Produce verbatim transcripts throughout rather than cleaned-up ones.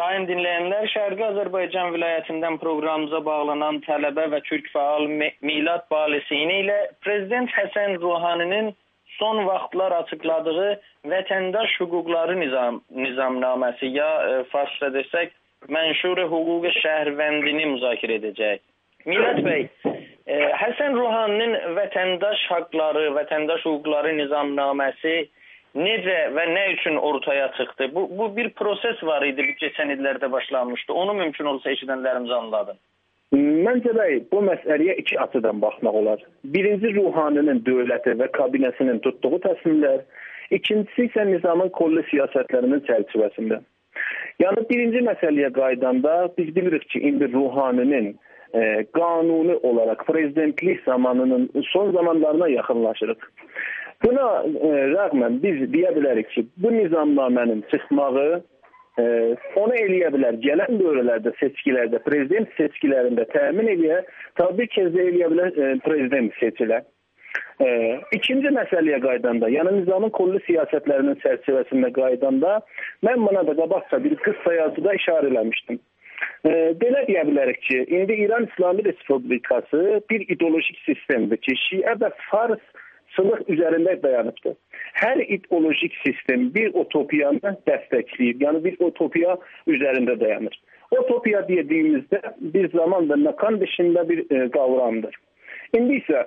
Sayın dinleyenler, Şərqi Azərbaycan vilayətindən proqramımıza bağlanan tələbə və türk faal Milad Balesini ilə Prezident Həsən Ruhaninin son vaxtlar açıqladığı vətəndaş hüquqları nizam, nizamnaməsi ya e, farsça desək Mənşur Hüquq Şəhərvəndini müzakirə edəcək. Milad bəy, e, Həsən Ruhaninin vətəndaş haqları, vətəndaş hüquqları nizamnaməsi necə və nə üçün ortaya çıxdı? Bu, bu bir proses var idi, keçən illərdə başlanmışdı. Onu mümkün olsa eşidənlərimiz anladın. Məncə bəy, bu məsələyə iki açıdan baxmaq olar. Birinci Ruhaninin dövləti və kabinəsinin tutduğu təslimlər, ikincisi isə nizamın kollu siyasətlərinin çərçivəsində. Yəni birinci məsələyə qaydanda biz bilirik ki, indi Ruhaninin e, qanuni olaraq prezidentlik zamanının son zamanlarına yaxınlaşırıq. Buna e, rəğmən biz deyə bilərik ki, bu nizamnamənin çıxmağı e, onu eləyə bilər. Gələn dövrlərdə, seçkilərdə, prezident seçkilərində təmin eləyə, tabii ki, eləyə bilər e, prezident seçilə. E, ikinci məsələyə qaydanda, yəni nizamın kollu siyasətlərinin çərçivəsində qaydanda, mən buna da qabaqca bir qısa yazıda işarə eləmişdim. E, belə deyə bilərik ki, indi İran İslami Respublikası bir ideolojik sistemdir ki, Şiə və Fars sınıq üzərində dayanıbdır. Hər ideolojik sistem bir utopiyanı dəstəkləyir, yəni bir utopiya üzərində dayanır. Utopiya dediyimizdə bir zaman və məkan dışında bir e, qavramdır. İndi isə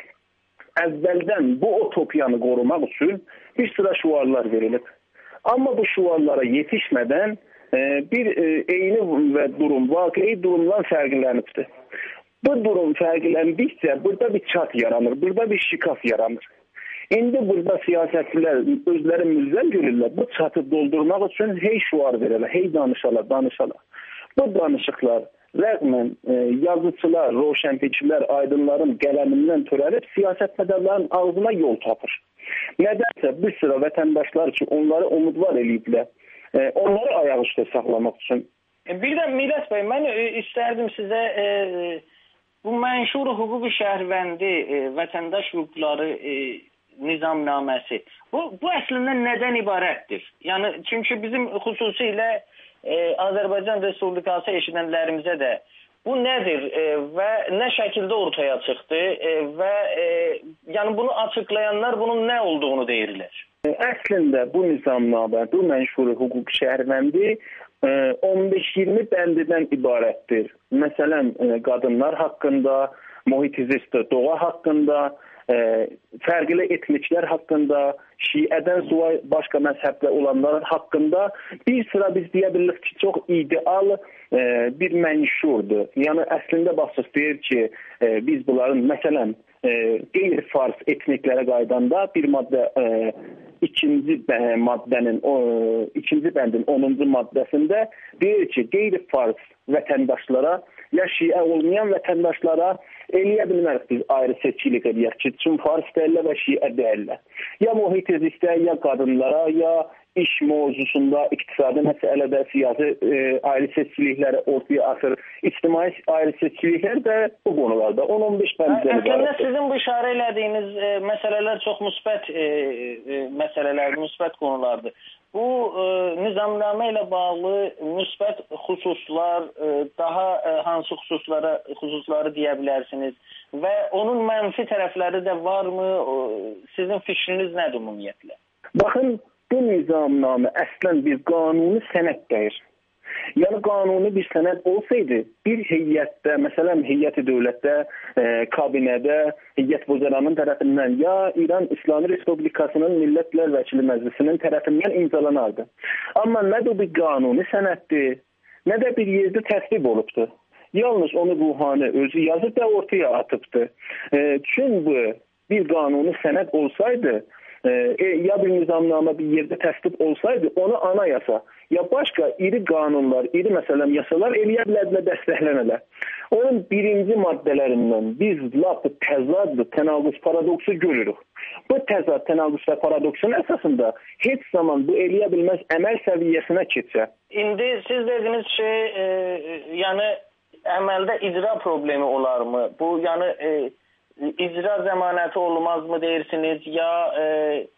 əvvəldən bu utopiyanı qorumaq üçün bir sıra şüarlar verilib. Amma bu şüarlara yetişmədən e, bir e, eyni və durum, vaqei durumdan fərqlənibdir. Bu durum fərqləndikcə burada bir çat yaranır, burada bir şikaf yaranır. İndi burada siyasətçilər özləri müzəl görürlər, bu çatı doldurmaq üçün hey şüar verirlər, hey danışarlar, danışarlar. Bu danışıqlar rəğmən e, yazıçılar, roşənfikirlər, aydınların qələmindən törənib siyasət mədarların ağzına yol tapır. Nədənsə bir sıra vətəndaşlar ki, onları umudvar eləyiblər, e, onları ayaq üstə saxlamaq üçün. Bir də Milad bəy, mən istərdim sizə... E, Bu Mənşur Hüquq Şəhərvəndi e, vətəndaş hüquqları e, nizamnaməsi. Bu, bu əslində nədən ibarətdir? Yəni, çünki bizim xüsusilə e, Azərbaycan Respublikası eşidənlərimizə də bu nədir e, və nə şəkildə ortaya çıxdı e, və e, yəni bunu açıqlayanlar bunun nə olduğunu deyirlər. Əslində bu nizamnamə, bu Mənşur Hüquq Şəhərvəndi on beş iyirmi bəndidən ibarətdir. Məsələn, qadınlar haqqında, mühit-zist doğa haqqında, fərqli etniklər haqqında, Şiədən sonra başqa məzhəbdə olanlar haqqında bir sıra biz deyə bilirik ki, çox ideal bir mənşurdur. Yəni, əslində baxsaq deyir ki, biz bunların, məsələn, qeyri-fars etniklərə qaydanda bir maddə ikinci maddənin o ikinci bəndin onuncu maddəsində deyir ki, qeyri-fars vətəndaşlara ya şiə olmayan vətəndaşlara eləyə bilmərik biz ayrı seçkilik edək ki, çünki fars deyirlər və şiə deyirlər. Ya mühit-zistə, ya qadınlara, ya iş mövzusunda, iqtisadi məsələdə, siyasi e, ayrı seçkilikləri ortaya atır. İctimai ayrı seçkiliklər də bu qonularda on on beş bənddən ibarətdir. Əslində sizin bu işarə elədiyiniz e, məsələlər çox müsbət e, e, məsələlərdir, müsbət qonulardır. Bu e, nizamnamə ilə bağlı müsbət xüsuslar, e, daha e, hansı xüsuslara, xüsusları deyə bilərsiniz və onun mənfi tərəfləri də varmı? O, sizin fikriniz nədir ümumiyyətlə? Baxın, bu nizamnamə əslən bir qanuni sənəd deyir. Yəni qanuni bir sənəd olsaydı, bir heyətdə, məsələn heyəti dövlətdə, e, kabinədə, heyət vüzəranın tərəfindən ya İran İslami Respublikasının Millətlər Vəkili Məclisinin tərəfindən imzalanardı. Amma nə də bir qanuni sənəddir, nə də bir yerdə təsdiq olubdur. Yalnız onu Ruhani özü yazıb da ortaya atıbdır. E, çünki bir qanuni sənəd olsaydı, E, ya bir nizamnamə bir yerdə təsdiq olsaydı, onu anayasa, ya başqa iri qanunlar, iri məsələn yasalar eləyə bilərlər, dəstəklənələr. Onun birinci maddələrindən biz lap təzad, tənaqüs, paradoksu görürük. Bu təzad, tənaqüs və paradoksun əsasında heç zaman bu eləyə bilməz əməl səviyyəsinə keçə. İndi siz dediniz ki, e, yəni əməldə icra problemi olarmı? Bu, yəni... E, İcra zəmanəti olmazmı deyirsiniz, ya e,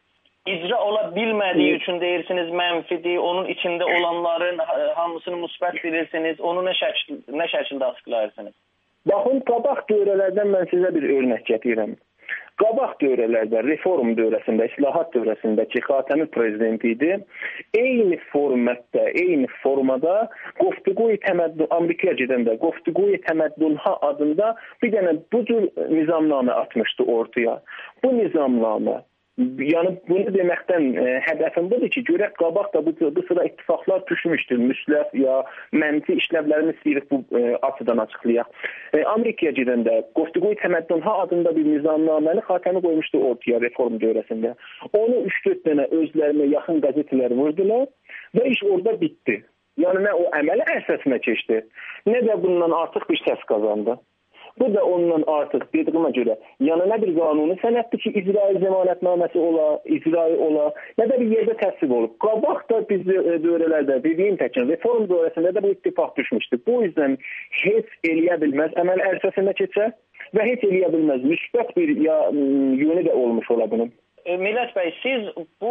icra ola bilmədiyi üçün deyirsiniz mənfidir, onun içində olanların hamısını müsbət bilirsiniz, onu nə şəkil, nə şəkildə açıqlayırsınız? Baxın, qabaq dövrələrdən mən sizə bir örnək gətirirəm. Qabaq dövrələrdə, reform dövrəsində, islahat dövrəsindəki Xatəmi prezidenti idi. Eyni formatda, eyni formada Qoftugui Təməddün, Amerikaya gedəndə Qoftugui Təməddünha adında bir dənə bu cür nizamnamə atmışdı ortaya. Bu nizamnamə, yəni bunu deməkdən e, hədəfim budur ki, görək qabaq da bu, bu sıra ittifaqlar düşmüşdür. Müsləh ya mənfi işləvlərini istəyirik bu e, açıdan açıqlayaq. E, Amerikaya gedəndə Qoftugui Təməddünha adında bir nizamnaməni Xatəmi qoymuşdu ortaya reform dövrəsində. Onu üç dörd dənə özlərinə yaxın qəzetlər vurdular və iş orada bitdi. Yəni nə o əməl əsasına keçdi, nə də bundan artıq bir səs qazandı. Bu da ondan artıq dediyimə görə, yəni nə bir qanuni sənəddir ki, icrai zəmanətnaməsi ola, icrai ola, nə də bir yerdə təsdiq olub. Qabaq da biz dövrələrdə dediyim təkin reform dövrəsində də bu ittifaq düşmüşdür. Bu yüzden heç eləyə bilməz, əməl ərsasına keçə və heç eləyə bilməz. Müsbət bir ya, yönü də olmuş ola bunun. Millət bəy, siz bu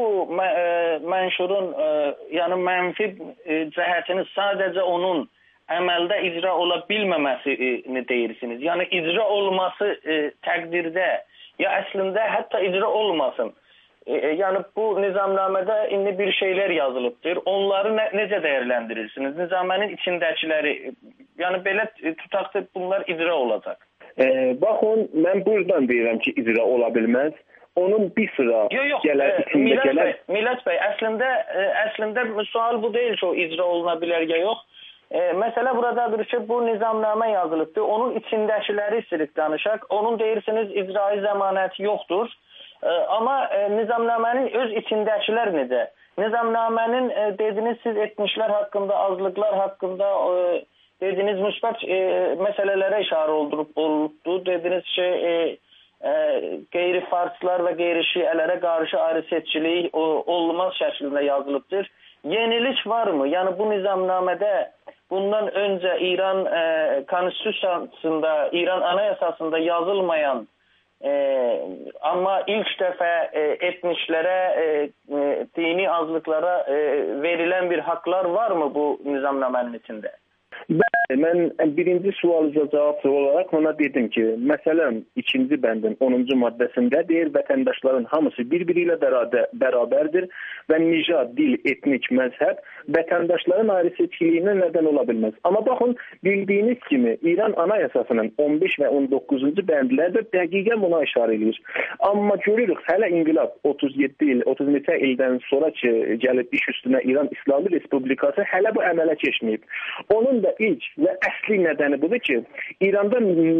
mənşurun yəni mənfi cəhətini sadəcə onun əməldə icra ola bilməməsini deyirsiniz. Yəni icra olması e, təqdirdə ya əslində hətta icra olmasın. E, yəni bu nizamnamədə indi bir şeylər yazılıbdır. Onları nə, necə dəyərləndirirsiniz? Nizamənin içindəkiləri, yəni belə tutaq ki, bunlar icra olacaq. E, baxın, mən buradan deyirəm ki, icra ola bilməz. Onun bir sıra yox, yox, gələr, e, içində Millət gələr. bəy, Millət bəy, əslində, e, əslində sual bu deyil ki, o icra oluna bilər ya yox. E, məsələ buradadır ki, bu nizamnamə yazılıbdır. Onun içindəkiləri istirik danışaq. Onun deyirsiniz icrai zəmanəti yoxdur. E, amma e, nizamnamənin öz içindəkilər necə? Nizamnamənin e, dediniz siz etmişlər haqqında, azlıqlar haqqında e, dediniz müsbət e, məsələlərə işarə oldurup olubdu. Dediniz ki, e, e, qeyri-farslar və qeyri-şiələrə qarşı ayrı seçkilik o, olmaz şəklində yazılıbdır. Yenilik var mı? Yəni bu nizamnamədə bundan öncə İran e, konstitusiyasında, İran anayasasında yazılmayan e, amma ilk dəfə e, etmişlərə, e, e, dini azlıqlara e, verilən bir haqlar varmı bu nizamnamənin içində? Bəli, mən birinci sualıca cavab olaraq ona dedim ki, məsələn, ikinci bəndin onuncu maddəsində deyir, vətəndaşların hamısı bir-biri ilə bərabərdir və nijad, dil, etnik, məzhəb vətəndaşların ayrı seçkiliyinə nədən ola bilməz. Amma baxın, bildiyiniz kimi İran anayasasının on beş və on doqquzuncu bəndlərdə dəqiqən buna işarə edir. Amma görürük, hələ inqilab otuz yeddi il, otuz neçə ildən sonra ki, gəlib iş üstünə İran İslami Respublikası hələ bu əmələ keçməyib. Onun da ilk və əsli nədəni budur ki, İranda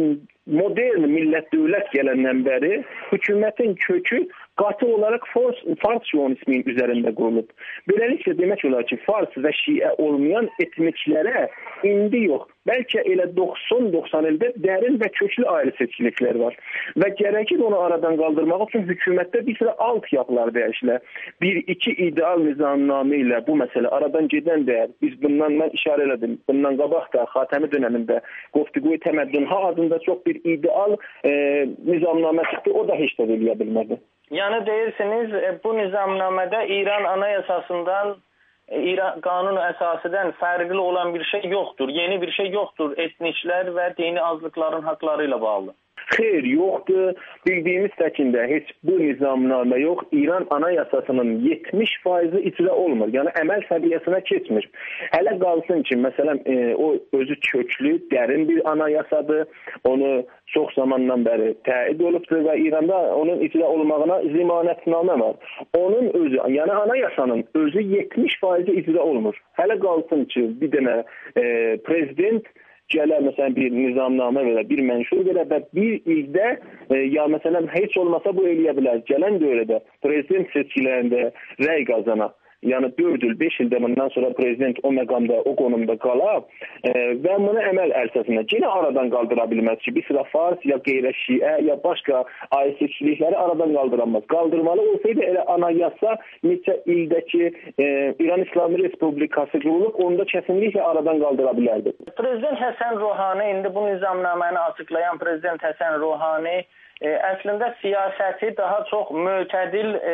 modern millət dövlət gələndən bəri hökumətin kökü qatı olaraq Fars, Fars şionismin üzərində qurulub. Beləliklə demək olar ki, Fars və Şiə olmayan etniklərə indi yox, bəlkə elə doxsan doxsan ildə dərin və köklü ayrı seçkiliklər var. Və gərəkir onu aradan qaldırmaq üçün hökumətdə bir sıra alt yapılar dəyişilər. Bir, iki ideal nizamnamə ilə bu məsələ aradan gedən dəyər. Biz bundan mən işarə elədim. Bundan qabaq da Xatəmi dönəmində Qoftugui Təməddünha adında çox bir ideal e, nizamnamə çıxdı. O da heç də eləyə bilmədi. Yəni deyirsiniz, bu nizamnamədə İran anayasasından, İran qanun əsasıdan fərqli olan bir şey yoxdur. Yeni bir şey yoxdur etniklər və dini azlıqların haqları ilə bağlı. Xeyr, yoxdur. Bildiyimiz təkində heç bu nizamnamə yox. İran anayasasının yetmiş faizi icra olmur. Yəni əməl səviyyəsinə keçmir. Hələ qalsın ki, məsələn, e, o özü köklü, dərin bir anayasadır. Onu çox zamandan bəri təid olubdur və İranda onun icra olmağına zəmanətnamə var. Onun özü, yəni anayasanın özü yetmiş faizi icra olmur. Hələ qalsın ki, bir dənə e, prezident gələr məsələn bir nizamnamə verə, bir mənşur verə və bir ildə e, ya məsələn heç olmasa bu eləyə bilər. Gələn dövrədə prezident seçkilərində rəy qazana. yəni dörd il, beş ildə bundan sonra prezident o məqamda, o qonumda qala e, və bunu əməl əsasında yenə aradan qaldıra bilməz ki, bir sıra fars, ya qeyri-şiə, ya başqa ayrı-seçkilikləri aradan qaldıramaz. Qaldırmalı olsaydı elə anayasa neçə ildəki e, İran İslami Respublikası qurulub, onu da kəsinliklə aradan qaldıra bilərdi. Prezident Həsən Ruhani, indi bu nizamnaməni açıqlayan Prezident Həsən Ruhani E, əslində siyasəti daha çox mötədil e,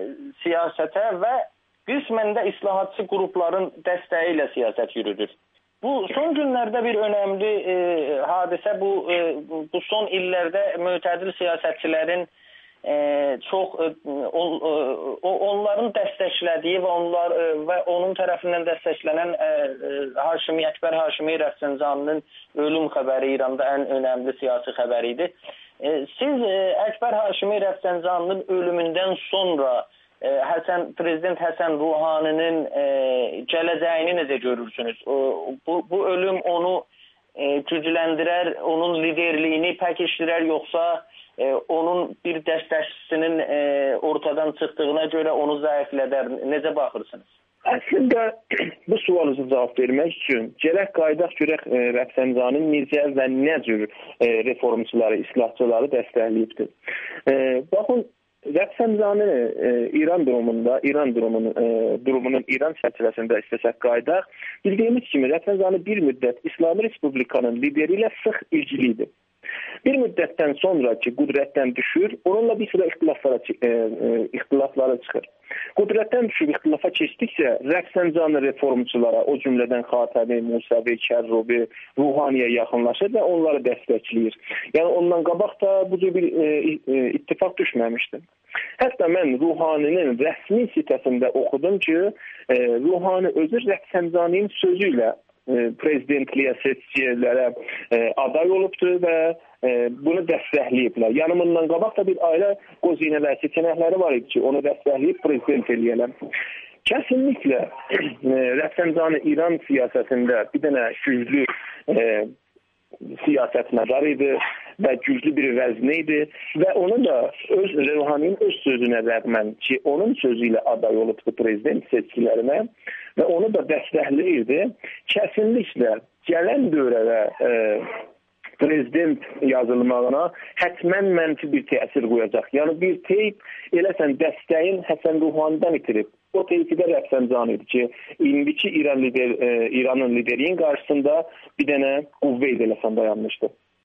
siyasətə və qismən də islahatçı qrupların dəstəyi ilə siyasət yürüdür. Bu son günlərdə bir önəmli e, hadisə, bu, e, bu son illərdə mötədil siyasətçilərin e, çox e, on, e, onların dəstəklədiyi və onlar e, və onun tərəfindən dəstəklənən e, e, Haşimi Əkbər Haşimi Rəfsanjaninin ölüm xəbəri İranda ən önəmli siyasi xəbəri idi. Siz Əkbər Haşimi Rəfsanjanının ölümündən sonra Həsən, Prezident Həsən Ruhaninin gələcəyini necə görürsünüz? Bu, bu ölüm onu gücləndirər, onun liderliyini pəkişdirər, yoxsa onun bir dəstəkçisinin ortadan çıxdığına görə onu zəiflədər? Necə baxırsınız? Əslində bu sualınıza cavab vermək üçün gərək qaydaq görək e, Rəfsanjanın necə və nə cür e, reformçuları, islahçıları dəstəkləyibdir. E, baxın, Rəfsanjanı e, İran durumunda, İran durumunun, e, durumunun İran çərçivəsində istəsək qaydaq, bildiyimiz kimi Rəfsanjanı bir müddət İslami Respublikanın lideri ilə sıx ilgiliydi. Bir müddətdən sonra ki, qüdrətdən düşür, onunla bir sıra ixtilaflara, e, e, ixtilaflara çıxır. Qüdrətdən düşüb ixtilafa keçdikcə Rəfsanjanı reformçulara, o cümlədən Xatəmi, Musavi, Kərrubi, Ruhaniyə yaxınlaşır və onları dəstəkləyir. Yəni ondan qabaq da bu cür bir e, e, ittifaq düşməmişdi. Hətta mən Ruhaninin rəsmi sitəsində oxudum ki, e, Ruhani özü Rəfsanjanın sözü ilə prezidentliyə, seçkilərə e, aday olubdur və e, bunu dəstəkləyiblər. Yəni bundan qabaq da bir ailə qozinələr, seçənəkləri var idi ki, onu dəstəkləyib prezident eləyələr. Kəsinliklə e, Rəfsanjanı İran siyasətində bir dənə güclü e, siyasətmədar idi və güclü bir vəzni idi və onu da öz Ruhaninin öz sözünə rəğmən ki, onun sözü ilə aday olubdur prezident seçkilərinə və onu da dəstəkləyirdi. Kəsinliklə gələn dövrədə e, prezident yazılmağına hətmən mənfi bir təsir qoyacaq. Yəni bir teyp eləsən dəstəyin Həsən Ruhanidən itirib. O teypi də Rəfsanjan idi ki, indiki İran lider, e, İranın liderinin qarşısında bir dənə qüvvə eləsən dayanmışdı.